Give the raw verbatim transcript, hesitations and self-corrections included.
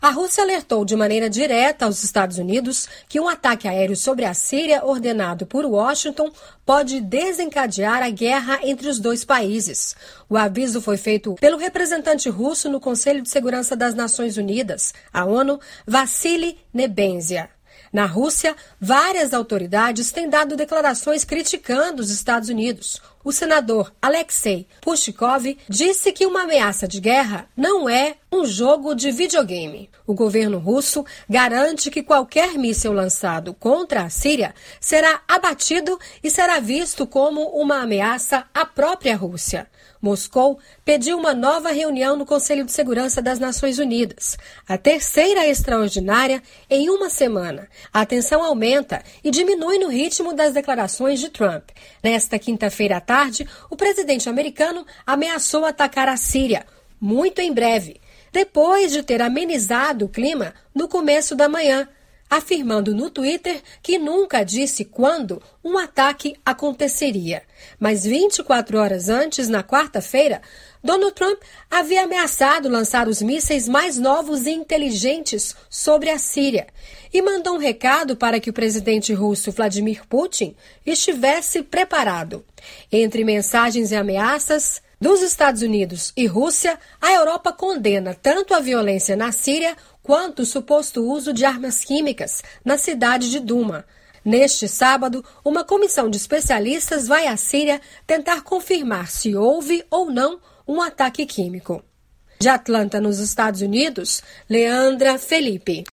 A Rússia alertou de maneira direta aos Estados Unidos que um ataque aéreo sobre a Síria ordenado por Washington pode desencadear a guerra entre os dois países. O aviso foi feito pelo representante russo no Conselho de Segurança das Nações Unidas, a ONU, Vassily Nebenzia. Na Rússia, várias autoridades têm dado declarações criticando os Estados Unidos. O senador Alexei Pushkov disse que uma ameaça de guerra não é um jogo de videogame. O governo russo garante que qualquer míssil lançado contra a Síria será abatido e será visto como uma ameaça à própria Rússia. Moscou pediu uma nova reunião no Conselho de Segurança das Nações Unidas, a terceira extraordinária em uma semana. A tensão aumenta e diminui no ritmo das declarações de Trump. Nesta quinta-feira à tarde, o presidente americano ameaçou atacar a Síria, muito em breve, depois de ter amenizado o clima no começo da manhã, afirmando no Twitter que nunca disse quando um ataque aconteceria. Mas vinte e quatro horas antes, na quarta-feira, Donald Trump havia ameaçado lançar os mísseis mais novos e inteligentes sobre a Síria e mandou um recado para que o presidente russo Vladimir Putin estivesse preparado. Entre mensagens e ameaças dos Estados Unidos e Rússia, a Europa condena tanto a violência na Síria quanto o suposto uso de armas químicas na cidade de Douma. Neste sábado, uma comissão de especialistas vai à Síria tentar confirmar se houve ou não um ataque químico. De Atlanta, nos Estados Unidos, Leandra Felipe.